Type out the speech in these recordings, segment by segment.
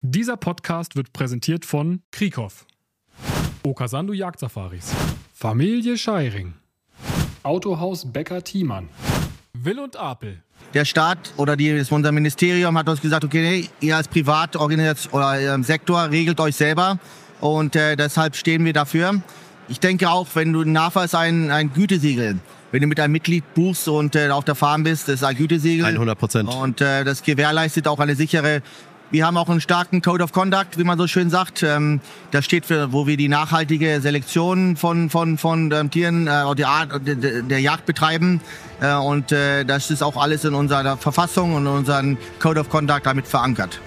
Dieser Podcast wird präsentiert von Krieghoff, Okasandu Jagdsafaris, Familie Scheiring, Autohaus Becker Thiemann, Will und Apel. Der Staat oder unser Ministerium hat uns gesagt, okay, ihr als Privatorganisation oder Sektor regelt euch selber und deshalb stehen wir dafür. Ich denke auch, wenn du NAFA ist ein Gütesiegel. Wenn du mit einem Mitglied buchst und auf der Farm bist, das ist ein Gütesiegel. 100%. Und das gewährleistet auch eine sichere. Wir haben auch einen starken Code of Conduct, wie man so schön sagt. Das steht für, wo wir die nachhaltige Selektion von Tieren der Jagd betreiben. Und das ist auch alles in unserer Verfassung und in unserem Code of Conduct damit verankert.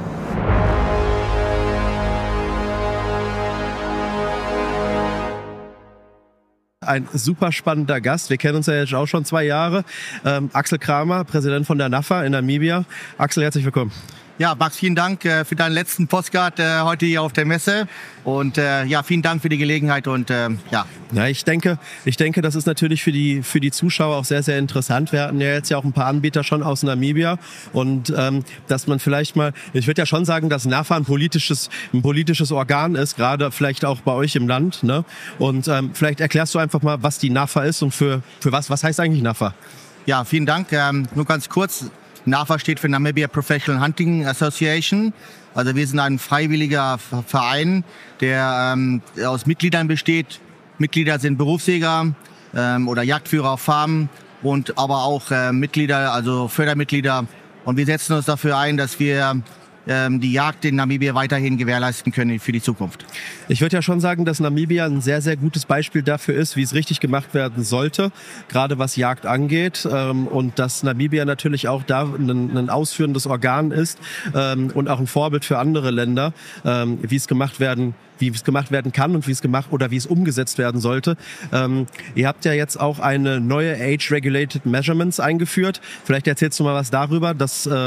Ein super spannender Gast. Wir kennen uns ja jetzt auch schon 2 Jahre. Axel Kramer, Präsident von der NAFA in Namibia. Axel, herzlich willkommen. Ja, Max, vielen Dank für deinen letzten Postcard heute hier auf der Messe. Und vielen Dank für die Gelegenheit und ja. Ja, ich denke, das ist natürlich für die Zuschauer auch sehr, sehr interessant. Wir hatten ja jetzt ja auch ein paar Anbieter schon aus Namibia und dass man vielleicht mal, ich würde ja schon sagen, dass NAFA ein politisches Organ ist, gerade vielleicht auch bei euch im Land, ne? Und vielleicht erklärst du einfach mal, was die NAFA ist und für was heißt eigentlich NAFA? Ja, vielen Dank. Nur ganz kurz. NAFA steht für Namibia Professional Hunting Association. Also wir sind ein freiwilliger Verein, der aus Mitgliedern besteht. Mitglieder sind Berufsjäger oder Jagdführer auf Farmen und aber auch Mitglieder, also Fördermitglieder. Und wir setzen uns dafür ein, dass wir die Jagd in Namibia weiterhin gewährleisten können für die Zukunft. Ich würde ja schon sagen, dass Namibia ein sehr, sehr gutes Beispiel dafür ist, wie es richtig gemacht werden sollte, gerade was Jagd angeht. Und dass Namibia natürlich auch da ein ausführendes Organ ist und auch ein Vorbild für andere Länder, wie es gemacht werden kann und wie es umgesetzt werden sollte. Ihr habt ja jetzt auch eine neue Age-Regulated Measurements eingeführt. Vielleicht erzählst du mal was darüber,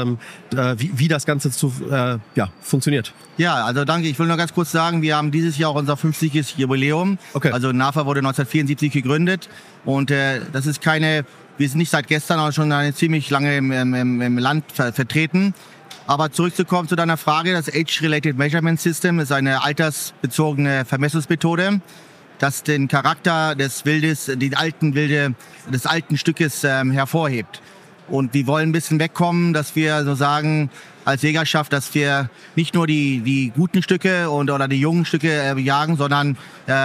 wie das Ganze funktioniert. Ja, also danke. Ich will nur ganz kurz sagen, wir haben dieses Jahr auch unser 50. Jubiläum. Okay. Also NAFA wurde 1974 gegründet und wir sind nicht seit gestern, aber schon ziemlich lange im Land vertreten. Aber zurückzukommen zu deiner Frage, das Age-Related Measurement System ist eine altersbezogene Vermessungsmethode, das den Charakter des Wildes, des alten Stückes hervorhebt. Und wir wollen ein bisschen wegkommen, dass wir so sagen, als Jägerschaft, dass wir nicht nur die guten Stücke oder die jungen Stücke jagen, sondern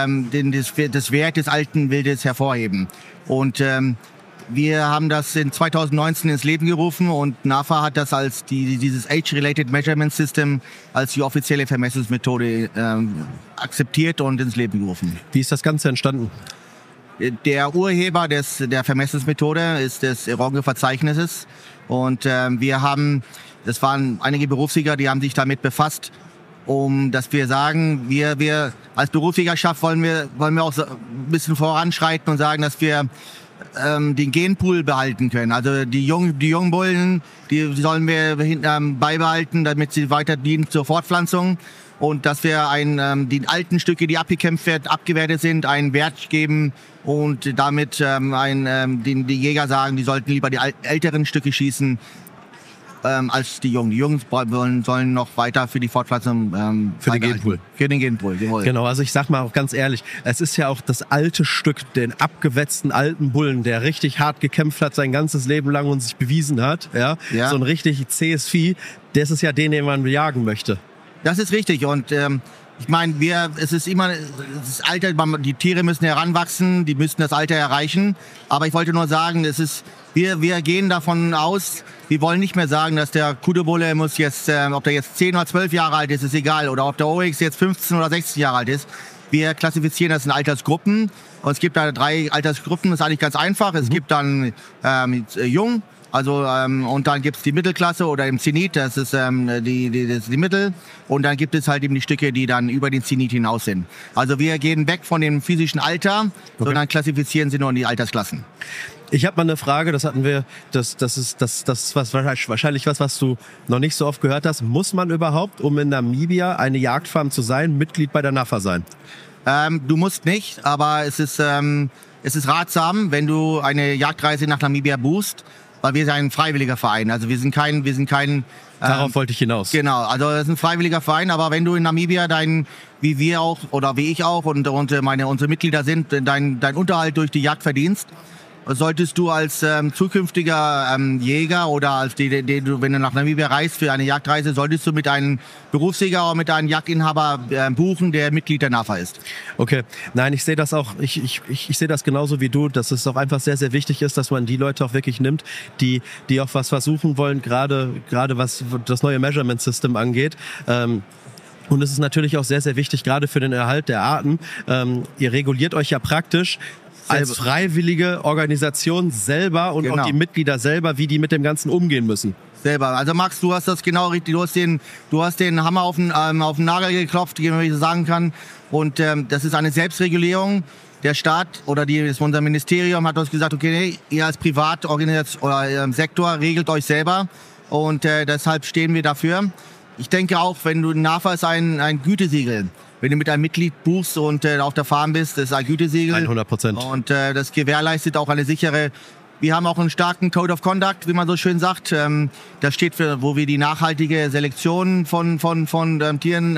das Wert des alten Wildes hervorheben. Und wir haben das in 2019 ins Leben gerufen und NAFA hat das als dieses Age-Related Measurement System als die offizielle Vermessungsmethode akzeptiert und ins Leben gerufen. Wie ist das Ganze entstanden? Der Urheber der Vermessungsmethode ist des Eronge-Verzeichnisses und das waren einige Berufsjäger, die haben sich damit befasst, dass wir sagen, wir als Berufsjägerschaft wollen wir auch so ein bisschen voranschreiten und sagen, dass wir den Genpool behalten können. Also die jungen Bullen, die sollen wir beibehalten, damit sie weiter dienen zur Fortpflanzung. Und dass wir die alten Stücke, die abgewertet sind, einen Wert geben und damit die Jäger sagen, die sollten lieber die älteren Stücke schießen als die Jungen. Die Jungen sollen noch weiter für die Fortpflanzung für den Genpool. Für den Genpool, jawohl. Genau, also ich sag mal auch ganz ehrlich, es ist ja auch das alte Stück, den abgewetzten alten Bullen, der richtig hart gekämpft hat sein ganzes Leben lang und sich bewiesen hat. Ja. So ein richtig zähes Vieh, das ist ja den man bejagen möchte. Das ist richtig und ich meine, es ist immer das Alter, die Tiere müssen heranwachsen, die müssen das Alter erreichen. Aber ich wollte nur sagen, wir gehen davon aus, wir wollen nicht mehr sagen, dass der Kudubulle muss jetzt, ob der jetzt 10 oder 12 Jahre alt ist egal. Oder ob der Oryx jetzt 15 oder 16 Jahre alt ist. Wir klassifizieren das in Altersgruppen. Und es gibt da 3 Altersgruppen, das ist eigentlich ganz einfach. Es gibt dann jung. Also und dann gibt's die Mittelklasse oder im Zenit, das ist die Mittel. Und dann gibt es halt eben die Stücke, die dann über den Zenit hinaus sind. Also wir gehen weg von dem physischen Alter, sondern klassifizieren sie nur in die Altersklassen. Ich habe mal eine Frage, das hatten wir, das ist wahrscheinlich was du noch nicht so oft gehört hast. Muss man überhaupt, um in Namibia eine Jagdfarm zu sein, Mitglied bei der NAFA sein? Du musst nicht, aber es ist ratsam, wenn du eine Jagdreise nach Namibia buchst, weil wir sind ein freiwilliger Verein. Also wir sind kein Darauf wollte ich hinaus. Genau, also es ist ein freiwilliger Verein, aber wenn du in Namibia wie wir auch oder wie ich auch und unsere Mitglieder sind, dein Unterhalt durch die Jagd verdienst, solltest du als zukünftiger Jäger oder wenn du nach Namibia reist für eine Jagdreise, solltest du mit einem Berufsjäger oder mit einem Jagdinhaber buchen, der Mitglied der NAFA ist. Okay, nein, ich sehe das auch, ich sehe das genauso wie du, dass es auch einfach sehr, sehr wichtig ist, dass man die Leute auch wirklich nimmt, die auch was versuchen wollen, gerade was das neue Measurement System angeht. Und es ist natürlich auch sehr, sehr wichtig, gerade für den Erhalt der Arten. Ihr reguliert euch ja praktisch als freiwillige Organisation selber und auch die Mitglieder selber, wie die mit dem Ganzen umgehen müssen. Selber. Also Max, du hast das genau richtig. Du hast den Hammer auf den Nagel geklopft, wie man so sagen kann. Und das ist eine Selbstregulierung. Der Staat oder unser Ministerium hat uns gesagt, okay, ihr als Privatorganisation oder Sektor regelt euch selber. Und deshalb stehen wir dafür. Ich denke auch, NAFA ist ein Gütesiegel. Wenn du mit einem Mitglied buchst und auf der Farm bist, das ist ein Gütesiegel. 100%. Und das gewährleistet auch eine sichere. Wir haben auch einen starken Code of Conduct, wie man so schön sagt. Das steht wo wir die nachhaltige Selektion von Tieren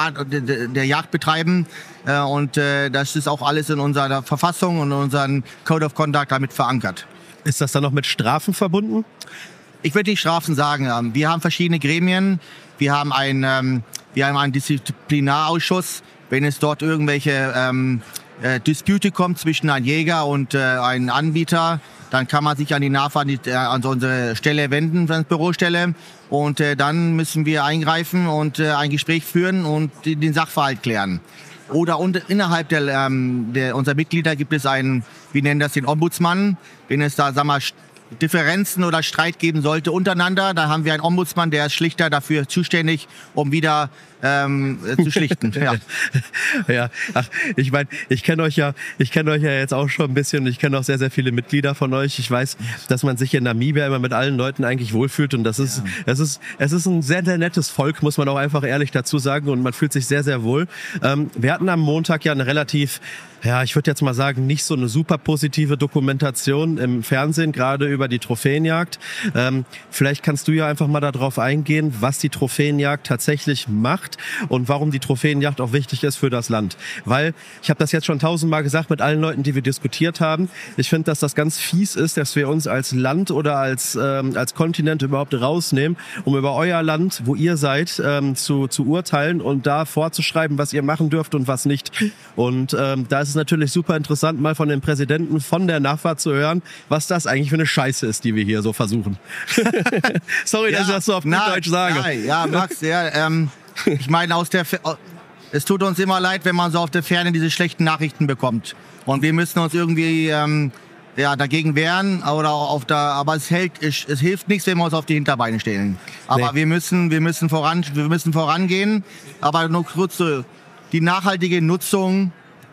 der Jagd betreiben. Und das ist auch alles in unserer Verfassung und in unserem Code of Conduct damit verankert. Ist das dann noch mit Strafen verbunden? Ich würde nicht Strafen sagen. Wir haben verschiedene Gremien. Wir haben einen Disziplinarausschuss. Wenn es dort irgendwelche Dispute kommt zwischen einem Jäger und einem Anbieter, dann kann man sich an die NAFA, an unsere Stelle wenden, an die Bürostelle. Und dann müssen wir eingreifen und ein Gespräch führen und den Sachverhalt klären. Oder innerhalb unserer Mitglieder gibt es wir nennen das den Ombudsmann. Wenn es da, Differenzen oder Streit geben sollte untereinander, da haben wir einen Ombudsmann, der ist schlichter dafür zuständig, um wieder zu schlichten. Ja. Ja, ach, ich meine, ich kenne euch ja jetzt auch schon ein bisschen. Ich kenne auch sehr, sehr viele Mitglieder von euch. Ich weiß, dass man sich in Namibia immer mit allen Leuten eigentlich wohlfühlt und es ist ein sehr, sehr nettes Volk, muss man auch einfach ehrlich dazu sagen, und man fühlt sich sehr, sehr wohl. Wir hatten am Montag ja eine relativ, ich würde jetzt mal sagen, nicht so eine super positive Dokumentation im Fernsehen, gerade über die Trophäenjagd. Vielleicht kannst du ja einfach mal darauf eingehen, was die Trophäenjagd tatsächlich macht und warum die Trophäenjagd auch wichtig ist für das Land. Weil, ich habe das jetzt schon 1000-mal gesagt mit allen Leuten, die wir diskutiert haben, ich finde, dass das ganz fies ist, dass wir uns als Land oder als Kontinent überhaupt rausnehmen, um über euer Land, wo ihr seid, zu urteilen und da vorzuschreiben, was ihr machen dürft und was nicht. Und da ist es natürlich super interessant, mal von dem Präsidenten von der NAFA zu hören, was das eigentlich für eine Scheiße ist, die wir hier so versuchen. Sorry, dass ich das so auf Deutsch sage. Ja, Max, ich meine, es tut uns immer leid, wenn man so auf der Ferne diese schlechten Nachrichten bekommt. Und wir müssen uns irgendwie dagegen wehren. Aber es hilft nichts, wenn wir uns auf die Hinterbeine stellen. Aber wir müssen vorangehen. Aber nur kurz so, die nachhaltige Nutzung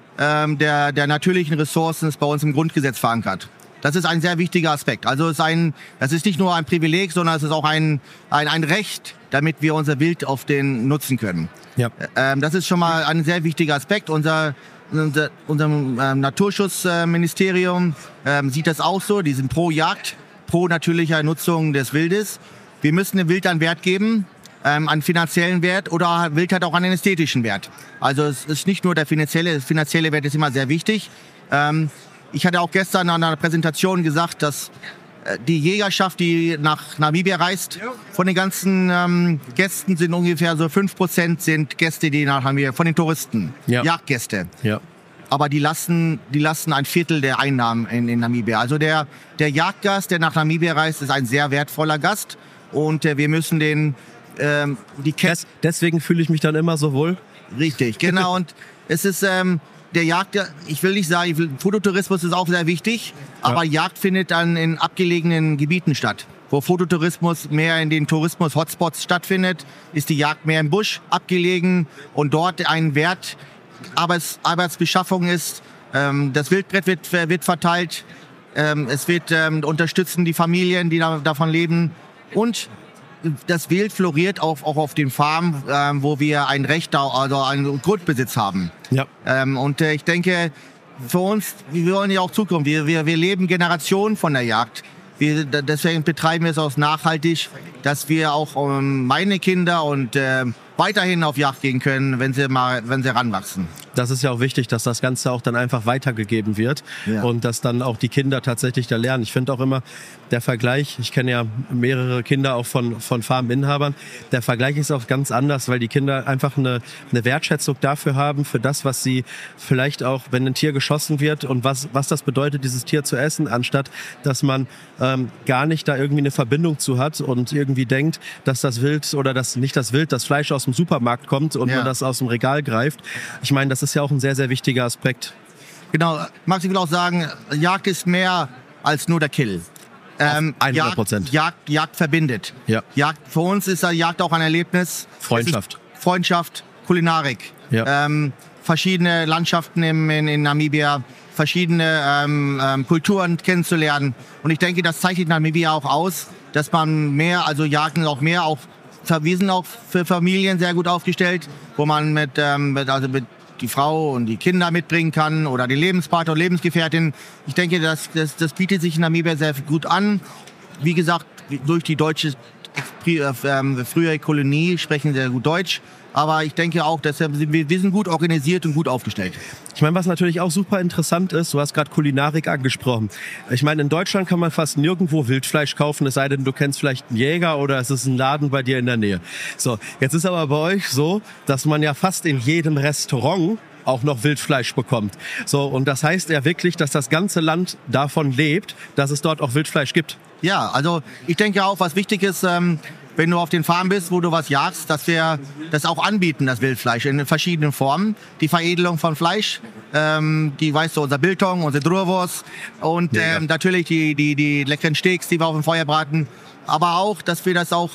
der natürlichen Ressourcen ist bei uns im Grundgesetz verankert. Das ist ein sehr wichtiger Aspekt. Also das ist nicht nur ein Privileg, sondern es ist auch ein Recht, damit wir unser Wild nutzen können. Ja. Das ist schon mal ein sehr wichtiger Aspekt. Unser Naturschutzministerium sieht das auch so. Die sind pro Jagd, pro natürlicher Nutzung des Wildes. Wir müssen dem Wild einen Wert geben, einen finanziellen Wert, oder Wild hat auch einen ästhetischen Wert. Also es ist nicht nur der finanzielle Wert ist immer sehr wichtig. Ich hatte auch gestern an einer Präsentation gesagt, dass die Jägerschaft, die nach Namibia reist, von den ganzen Gästen sind ungefähr so 5% sind Gäste, die nach Namibia, von den Touristen, Jagdgäste. Ja. Aber die lassen ein Viertel der Einnahmen in Namibia. Also der Jagdgast, der nach Namibia reist, ist ein sehr wertvoller Gast, und wir müssen deswegen fühle ich mich dann immer so wohl. Richtig, genau. Und es ist der Jagd, ich will nicht sagen, Fototourismus ist auch sehr wichtig, aber Jagd findet dann in abgelegenen Gebieten statt. Wo Fototourismus mehr in den Tourismus-Hotspots stattfindet, ist die Jagd mehr im Busch abgelegen und dort ein Wert Arbeitsbeschaffung ist. Das Wildbrett wird verteilt, es wird unterstützen die Familien, die davon leben, und das Wild floriert auch auf den Farmen, wo wir ein Recht, also einen Grundbesitz haben. Ja. Und ich denke, für uns, wir wollen ja auch Zukunft. Wir leben Generationen von der Jagd. Deswegen betreiben wir es auch nachhaltig, dass wir auch meine Kinder und weiterhin auf Jagd gehen können, wenn sie ranwachsen. Das ist ja auch wichtig, dass das Ganze auch dann einfach weitergegeben wird und dass dann auch die Kinder tatsächlich da lernen. Ich finde auch immer der Vergleich, ich kenne ja mehrere Kinder auch von Farminhabern, der Vergleich ist auch ganz anders, weil die Kinder einfach eine Wertschätzung dafür haben, für das, was sie vielleicht auch, wenn ein Tier geschossen wird und was das bedeutet, dieses Tier zu essen, anstatt dass man gar nicht da irgendwie eine Verbindung zu hat und irgendwie denkt, dass das Wild oder das Fleisch aus dem Supermarkt kommt und man das aus dem Regal greift. Ich meine, das ist ja auch ein sehr, sehr wichtiger Aspekt. Genau, Max, ich will auch sagen, Jagd ist mehr als nur der Kill. 100%. Jagd verbindet. Ja. Für uns ist Jagd auch ein Erlebnis. Freundschaft, Kulinarik. Ja. Verschiedene Landschaften in Namibia, verschiedene Kulturen kennenzulernen. Und ich denke, das zeichnet Namibia auch aus, dass man Jagden auch mehr auf wir sind auch für Familien sehr gut aufgestellt, wo man mit die Frau und die Kinder mitbringen kann oder die Lebenspartner und Lebensgefährtin. Ich denke, das bietet sich in Namibia sehr gut an. Wie gesagt, durch die deutsche frühere Kolonie sprechen sehr gut Deutsch. Aber ich denke auch, dass wir sind gut organisiert und gut aufgestellt. Ich meine, was natürlich auch super interessant ist, du hast gerade Kulinarik angesprochen. Ich meine, in Deutschland kann man fast nirgendwo Wildfleisch kaufen, es sei denn, du kennst vielleicht einen Jäger oder es ist ein Laden bei dir in der Nähe. So, jetzt ist aber bei euch so, dass man ja fast in jedem Restaurant auch noch Wildfleisch bekommt. So, und das heißt ja wirklich, dass das ganze Land davon lebt, dass es dort auch Wildfleisch gibt. Ja, also ich denke auch, was wichtig ist, wenn du auf den Farmen bist, wo du was jagst, dass wir das auch anbieten, das Wildfleisch, in verschiedenen Formen. Die Veredelung von Fleisch, unser Biltong, unsere Drurwurst und natürlich die leckeren Steaks, die wir auf dem Feuer braten. Aber auch, dass wir das auch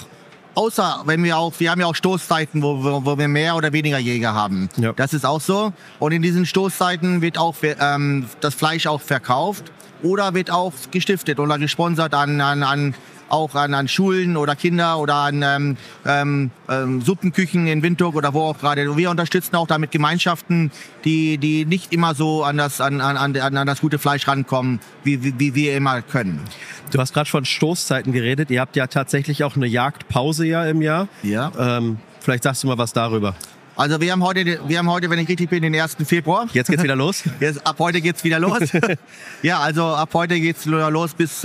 wir haben ja auch Stoßzeiten, wo wir mehr oder weniger Jäger haben. Ja. Das ist auch so. Und in diesen Stoßzeiten wird auch das Fleisch auch verkauft oder wird auch gestiftet oder gesponsert an Schulen oder Kinder oder an Suppenküchen in Windhoek oder wo auch gerade. Wir unterstützen auch damit Gemeinschaften, die nicht immer so an das gute Fleisch rankommen, wie wir immer können. Du hast gerade von Stoßzeiten geredet. Ihr habt ja tatsächlich auch eine Jagdpause im Jahr. Ja. Vielleicht sagst du mal was darüber. Also wir haben heute, wenn ich richtig bin, den 1. Februar. Jetzt geht's wieder los? Ab heute geht's wieder los. Ja, also ab heute geht's los bis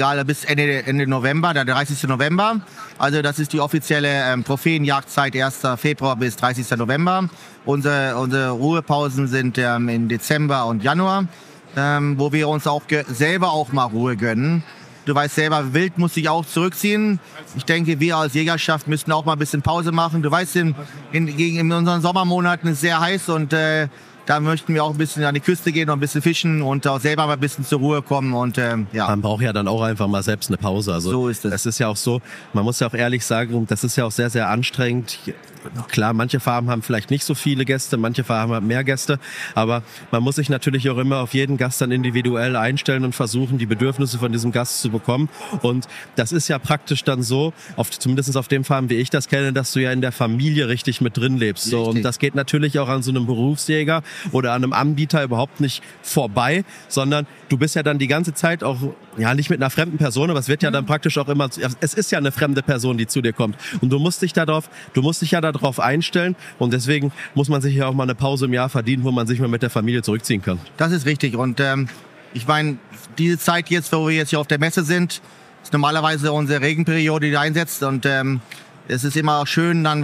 Ende November, der 30. November. Also das ist die offizielle Trophäenjagdzeit 1. Februar bis 30. November. Unsere Ruhepausen sind im Dezember und Januar, wo wir uns auch selber auch mal Ruhe gönnen. Du weißt selber, Wild muss sich auch zurückziehen. Ich denke, wir als Jägerschaft müssen auch mal ein bisschen Pause machen. Du weißt, in unseren Sommermonaten ist es sehr heiß und da möchten wir auch ein bisschen an die Küste gehen und ein bisschen fischen und auch selber mal ein bisschen zur Ruhe kommen. Und Man braucht ja dann auch einfach mal selbst eine Pause. Also, so ist es. Es ist ja auch so, man muss ja auch ehrlich sagen, das ist ja auch sehr, sehr anstrengend. Klar, manche Farmen haben vielleicht nicht so viele Gäste, manche Farmen haben mehr Gäste, aber man muss sich natürlich auch immer auf jeden Gast dann individuell einstellen und versuchen, die Bedürfnisse von diesem Gast zu bekommen. Und das ist ja praktisch dann so, zumindest auf dem Farm, wie ich das kenne, dass du ja in der Familie richtig mit drin lebst. So, und das geht natürlich auch an so einem Berufsjäger oder an einem Anbieter überhaupt nicht vorbei, sondern du bist ja dann die ganze Zeit auch, ja, nicht mit einer fremden Person, aber es wird ja dann praktisch auch immer, es ist ja eine fremde Person, die zu dir kommt. Und du musst dich ja darauf einstellen und deswegen muss man sich ja auch mal eine Pause im Jahr verdienen, wo man sich mal mit der Familie zurückziehen kann. Das ist richtig und ich meine, diese Zeit jetzt, wo wir jetzt hier auf der Messe sind, ist normalerweise unsere Regenperiode, die einsetzt und es ist immer schön dann,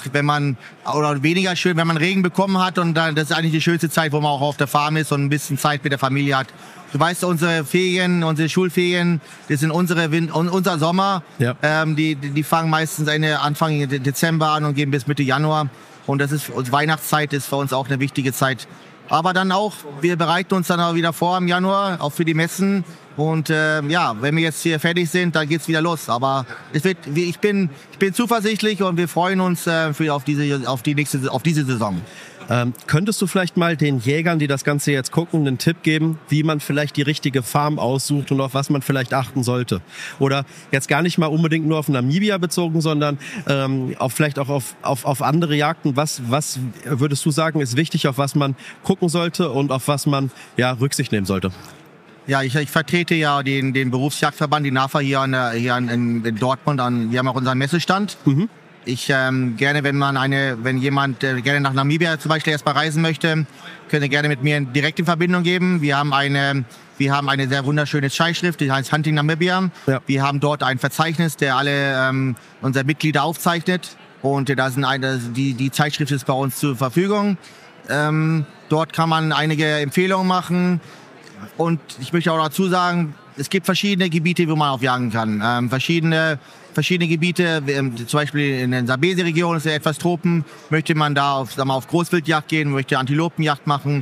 oder weniger schön, wenn man Regen bekommen hat und dann, das ist eigentlich die schönste Zeit, wo man auch auf der Farm ist und ein bisschen Zeit mit der Familie hat. Du weißt, unsere Schulferien, das sind unser Sommer. Ja. Die fangen meistens Anfang Dezember an und gehen bis Mitte Januar. Und Weihnachtszeit ist für uns auch eine wichtige Zeit. Aber dann auch, wir bereiten uns dann auch wieder vor im Januar, auch für die Messen. Und wenn wir jetzt hier fertig sind, dann geht's wieder los. Aber ich bin zuversichtlich und wir freuen uns auf diese Saison. Könntest du vielleicht mal den Jägern, die das Ganze jetzt gucken, einen Tipp geben, wie man vielleicht die richtige Farm aussucht und auf was man vielleicht achten sollte? Oder jetzt gar nicht mal unbedingt nur auf Namibia bezogen, sondern vielleicht auch auf andere Jagden. Was würdest du sagen, ist wichtig, auf was man gucken sollte und auf was man Rücksicht nehmen sollte? Ja, ich vertrete ja den Berufsjagdverband, die NAFA hier in Dortmund. Wir haben auch unseren Messestand. Ich gerne, wenn jemand gerne nach Namibia zum Beispiel erstmal reisen möchte, könnt ihr gerne mit mir direkt in Verbindung geben. Wir haben eine sehr wunderschöne Zeitschrift, die heißt Hunting Namibia. Ja. Wir haben dort ein Verzeichnis, der alle unsere Mitglieder aufzeichnet. Und die Zeitschrift ist bei uns zur Verfügung. Dort kann man einige Empfehlungen machen. Und ich möchte auch dazu sagen, es gibt verschiedene Gebiete, wo man aufjagen kann. Verschiedene Gebiete, zum Beispiel in der Zambezi-Region ist ja etwas Tropen. Möchte man da auf Großwildjagd gehen, möchte Antilopenjagd machen,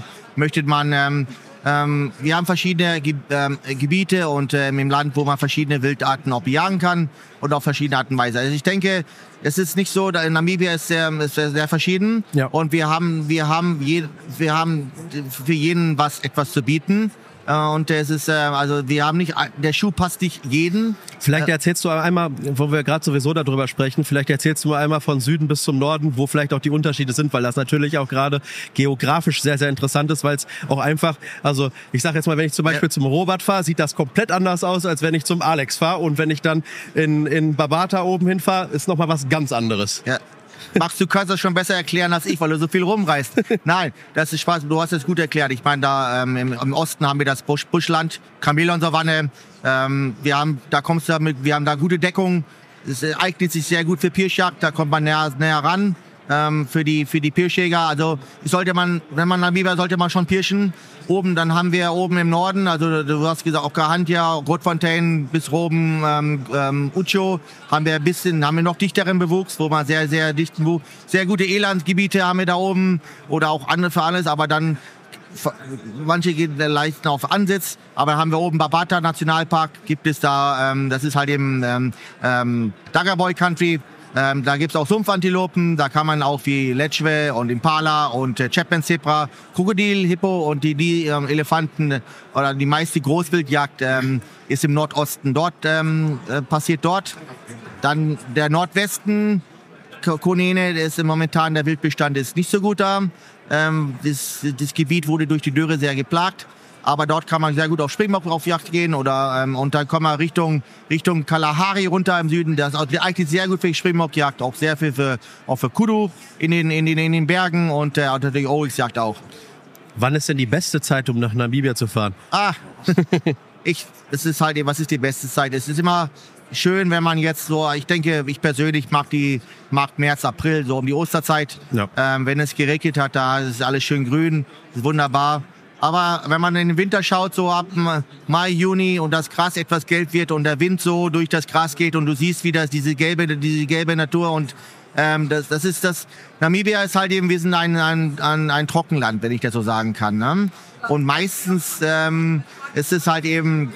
wir haben verschiedene Gebiete und im Land, wo man verschiedene Wildarten auch bejagen kann und auf verschiedene Arten und Weise. Also ich denke, es ist nicht so, in Namibia ist sehr verschieden, ja. Und wir haben für jeden etwas zu bieten. Und es ist, wir haben nicht, der Schuh passt nicht jeden. Vielleicht erzählst du einmal, wo wir gerade sowieso darüber sprechen, vielleicht erzählst du einmal von Süden bis zum Norden, wo vielleicht auch die Unterschiede sind, weil das natürlich auch gerade geografisch sehr, sehr interessant ist, weil es auch einfach, also ich sage jetzt mal, wenn ich zum Beispiel zum Robert fahre, sieht das komplett anders aus, als wenn ich zum Alex fahre. Und wenn ich dann in Babata oben hinfahre, ist nochmal was ganz anderes. Ja. Max, du kannst das schon besser erklären als ich, weil du so viel rumreist. Nein, das ist Spaß. Du hast es gut erklärt. Ich meine, da im Osten haben wir das Buschland, Chamäleonsavanne. Wir haben da gute Deckung. Es eignet sich sehr gut für Pirschjagd. Da kommt man näher ran. Für die Pirschjäger. Also wenn man Namibia, sollte man schon pirschen. Dann haben wir oben im Norden, also du hast gesagt, auch Okahandja, Grootfontein bis oben Ucho, haben wir noch dichteren Bewuchs, wo man sehr, sehr dichten Bewuchs. Sehr gute Elandgebiete haben wir da oben oder auch andere für alles, aber dann manche gehen leicht auf Ansitz, aber haben wir oben Babata Nationalpark, gibt es da, das ist halt eben Dagaboy Country. Da gibt's auch Sumpfantilopen, da kann man auch wie Lechwe und Impala und Chapman-Zebra, Krokodil, Hippo und die Elefanten oder die meiste Großwildjagd ist im Nordosten. Passiert dort. Dann der Nordwesten, Konene, momentan der Wildbestand ist nicht so gut da. Das Gebiet wurde durch die Dürre sehr geplagt. Aber dort kann man sehr gut auf Springbock auf Jagd gehen oder und dann kommen wir Richtung Kalahari runter im Süden. Das ist eigentlich sehr gut für die Springbockjagd, auch sehr viel für Kudu in den Bergen und die Oryxjagd auch. Wann ist denn die beste Zeit, um nach Namibia zu fahren? Es ist halt, was ist die beste Zeit? Es ist immer schön, wenn man jetzt so, ich denke, ich persönlich mag März, April, so um die Osterzeit. Ja. Wenn es geregnet hat, da ist alles schön grün, ist wunderbar. Aber wenn man in den Winter schaut, so ab Mai, Juni und das Gras etwas gelb wird und der Wind so durch das Gras geht und du siehst wieder diese gelbe Natur und das ist das. Namibia ist halt eben, wir sind ein Trockenland, wenn ich das so sagen kann. Ne? Und meistens ist es halt eben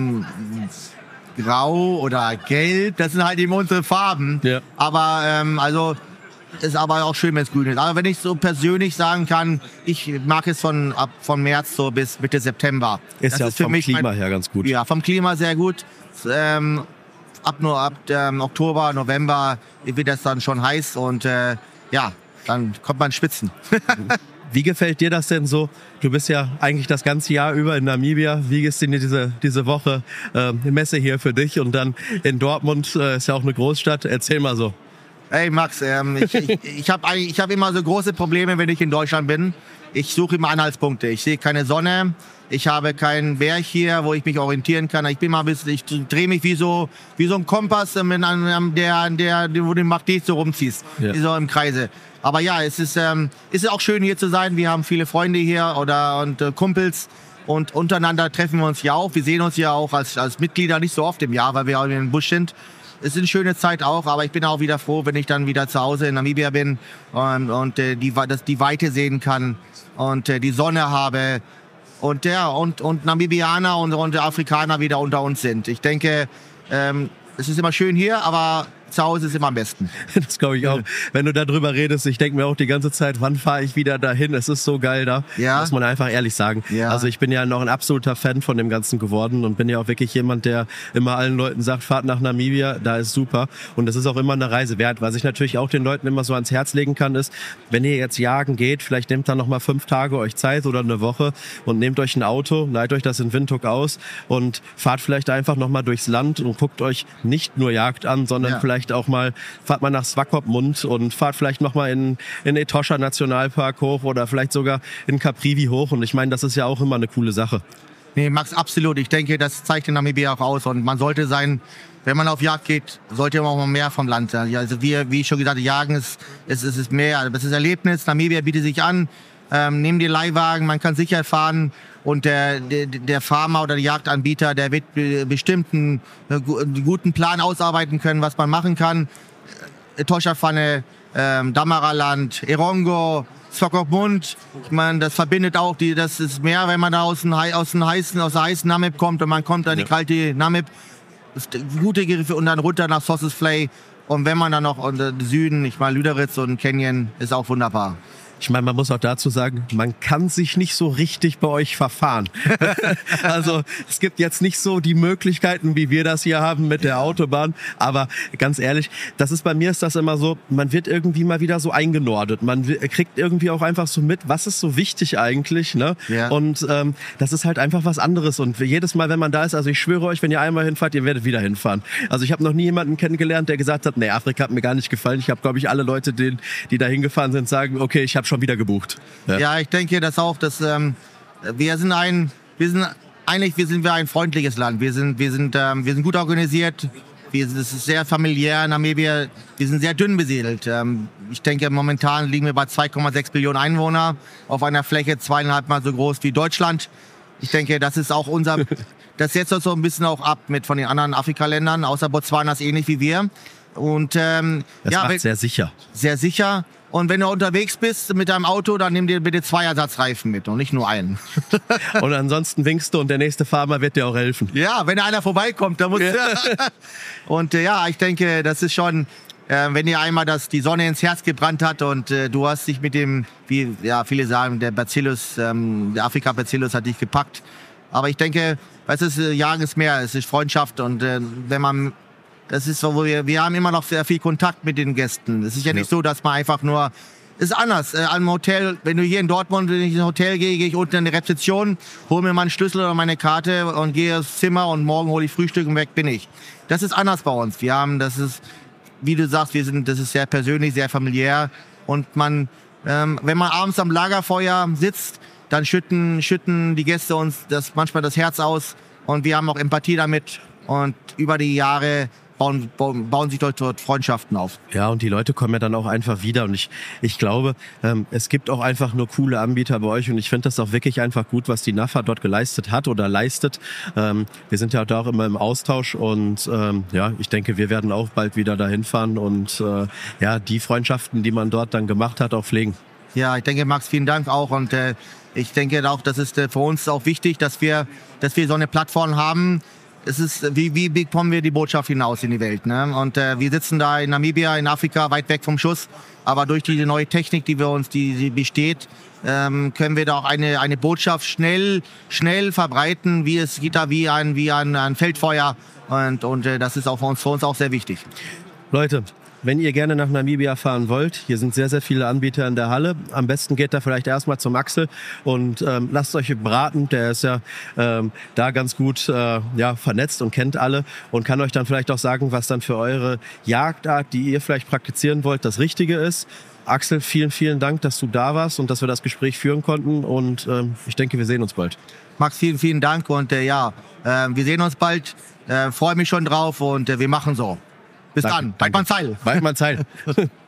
grau oder gelb, das sind halt eben unsere Farben. Ja. Aber ist aber auch schön, wenn es grün ist. Aber wenn ich so persönlich sagen kann, ich mag es von März so bis Mitte September. Ist ja vom Klima her ganz gut. Ja, vom Klima sehr gut. Ab Oktober, November wird das dann schon heiß und dann kommt man schwitzen. Wie gefällt dir das denn so? Du bist ja eigentlich das ganze Jahr über in Namibia. Wie ist denn diese Woche Messe hier für dich? Und dann in Dortmund, ist ja auch eine Großstadt. Erzähl mal so. Hey Max, ich hab immer so große Probleme, wenn ich in Deutschland bin. Ich suche immer Anhaltspunkte. Ich sehe keine Sonne. Ich habe keinen Berg hier, wo ich mich orientieren kann. Ich drehe mich wie so ein Kompass, wo du den Magnet so rumziehst, so im Kreise. Aber ja, es ist auch schön hier zu sein. Wir haben viele Freunde hier und Kumpels und untereinander treffen wir uns ja auch. Wir sehen uns ja auch als Mitglieder nicht so oft im Jahr, weil wir auch in den Busch sind. Es ist eine schöne Zeit auch, aber ich bin auch wieder froh, wenn ich dann wieder zu Hause in Namibia bin und die Weite sehen kann und die Sonne habe und Namibianer und Afrikaner wieder unter uns sind. Ich denke, es ist immer schön hier, aber zu Hause ist immer am besten. Das glaube ich auch. Wenn du darüber redest, ich denke mir auch die ganze Zeit, wann fahre ich wieder dahin? Es ist so geil da, muss man einfach ehrlich sagen. Ja. Also ich bin ja noch ein absoluter Fan von dem Ganzen geworden und bin ja auch wirklich jemand, der immer allen Leuten sagt, fahrt nach Namibia, da ist super. Und das ist auch immer eine Reise wert. Was ich natürlich auch den Leuten immer so ans Herz legen kann, ist, wenn ihr jetzt jagen geht, vielleicht nehmt dann nochmal 5 Tage euch Zeit oder eine Woche und nehmt euch ein Auto, leiht euch das in Windhoek aus und fahrt vielleicht einfach nochmal durchs Land und guckt euch nicht nur Jagd an, sondern vielleicht auch mal, fahrt mal nach Swakopmund und fahrt vielleicht nochmal in Etosha Nationalpark hoch oder vielleicht sogar in Caprivi hoch. Und ich meine, das ist ja auch immer eine coole Sache. Nee, Max, absolut. Ich denke, das zeigt in Namibia auch aus. Und man sollte wenn man auf Jagd geht, sollte man auch mal mehr vom Land sein. Also wie ich schon gesagt habe, Jagen ist mehr. Das ist Erlebnis. Namibia bietet sich an. Nehmen die Leihwagen, man kann sicher fahren. Und der Farmer oder der Jagdanbieter, der wird bestimmt einen guten Plan ausarbeiten können, was man machen kann. Etosha-Pfanne, Damaraland, Erongo, Swakopmund. Ich meine, das verbindet auch das ist mehr, wenn man da aus der heißen Namib kommt und man kommt an die kalte Namib. Gute Griffe und dann runter nach Sossusvlei. Und wenn man dann noch in den Süden, ich meine, Lüderitz und Canyon, ist auch wunderbar. Ich meine, man muss auch dazu sagen, man kann sich nicht so richtig bei euch verfahren. Also es gibt jetzt nicht so die Möglichkeiten, wie wir das hier haben mit der Autobahn. Aber ganz ehrlich, bei mir ist das immer so, man wird irgendwie mal wieder so eingenordet. Man kriegt irgendwie auch einfach so mit, was ist so wichtig eigentlich. Ne? Ja. Und das ist halt einfach was anderes. Und jedes Mal, wenn man da ist, also ich schwöre euch, wenn ihr einmal hinfahrt, ihr werdet wieder hinfahren. Also ich habe noch nie jemanden kennengelernt, der gesagt hat, nee, Afrika hat mir gar nicht gefallen. Ich habe, glaube ich, alle Leute, die da hingefahren sind, sagen, okay, ich habe schon wieder gebucht. Ja, ich denke das auch, dass wir sind ein freundliches Land. Wir sind gut organisiert. Es ist sehr familiär in Namibia. Wir sind sehr dünn besiedelt. Ich denke, momentan liegen wir bei 2,6 Billionen Einwohner auf einer Fläche 2,5 Mal so groß wie Deutschland. Ich denke, das ist auch das setzt uns so ein bisschen auch ab von den anderen Afrika-Ländern, außer Botswana ist ähnlich wie wir. Und das macht sehr sicher. Sehr sicher. Und wenn du unterwegs bist mit deinem Auto, dann nimm dir bitte 2 Ersatzreifen mit und nicht nur einen. Und ansonsten winkst du und der nächste Farmer wird dir auch helfen. Ja, wenn einer vorbeikommt, dann muss Und ich denke, das ist schon, wenn dir einmal die Sonne ins Herz gebrannt hat und du hast dich mit dem, wie viele sagen, der Bacillus, der Afrika-Bacillus hat dich gepackt. Aber ich denke, Jagen ist mehr, es ist Freundschaft und wenn man das ist so, wir haben immer noch sehr viel Kontakt mit den Gästen. Es ist ja nicht so, dass man einfach nur, es ist anders. Am Hotel, wenn du hier in Dortmund, wenn ich ins Hotel gehe ich unten in die Rezeption, hole mir meinen Schlüssel oder meine Karte und gehe ins Zimmer und morgen hole ich Frühstück und weg bin ich. Das ist anders bei uns. Wie du sagst, das ist sehr persönlich, sehr familiär und wenn man abends am Lagerfeuer sitzt, dann schütten die Gäste uns manchmal das Herz aus und wir haben auch Empathie damit und über die Jahre bauen sich dort Freundschaften auf. Ja, und die Leute kommen ja dann auch einfach wieder. Und ich glaube, es gibt auch einfach nur coole Anbieter bei euch. Und ich finde das auch wirklich einfach gut, was die NAFA dort geleistet hat oder leistet. Wir sind ja da auch immer im Austausch. Und ich denke, wir werden auch bald wieder dahin fahren und die Freundschaften, die man dort dann gemacht hat, auch pflegen. Ja, ich denke, Max, vielen Dank auch. Und ich denke auch, das ist für uns auch wichtig, dass wir so eine Plattform haben. Es ist, wie bekommen wir die Botschaft hinaus in die Welt, ne? Und wir sitzen da in Namibia, in Afrika, weit weg vom Schuss. Aber durch die neue Technik, die besteht, können wir da auch eine Botschaft schnell verbreiten, wie ein Feldfeuer. Und das ist auch für uns auch sehr wichtig. Leute, wenn ihr gerne nach Namibia fahren wollt, hier sind sehr, sehr viele Anbieter in der Halle. Am besten geht da vielleicht erstmal zum Axel und lasst euch beraten. Der ist ja da ganz gut vernetzt und kennt alle und kann euch dann vielleicht auch sagen, was dann für eure Jagdart, die ihr vielleicht praktizieren wollt, das Richtige ist. Axel, vielen, vielen Dank, dass du da warst und dass wir das Gespräch führen konnten. Und ich denke, wir sehen uns bald. Max, vielen, vielen Dank und wir sehen uns bald. Freue mich schon drauf und wir machen so. Bis dann. Weidmannsheil. Weidmannsheil.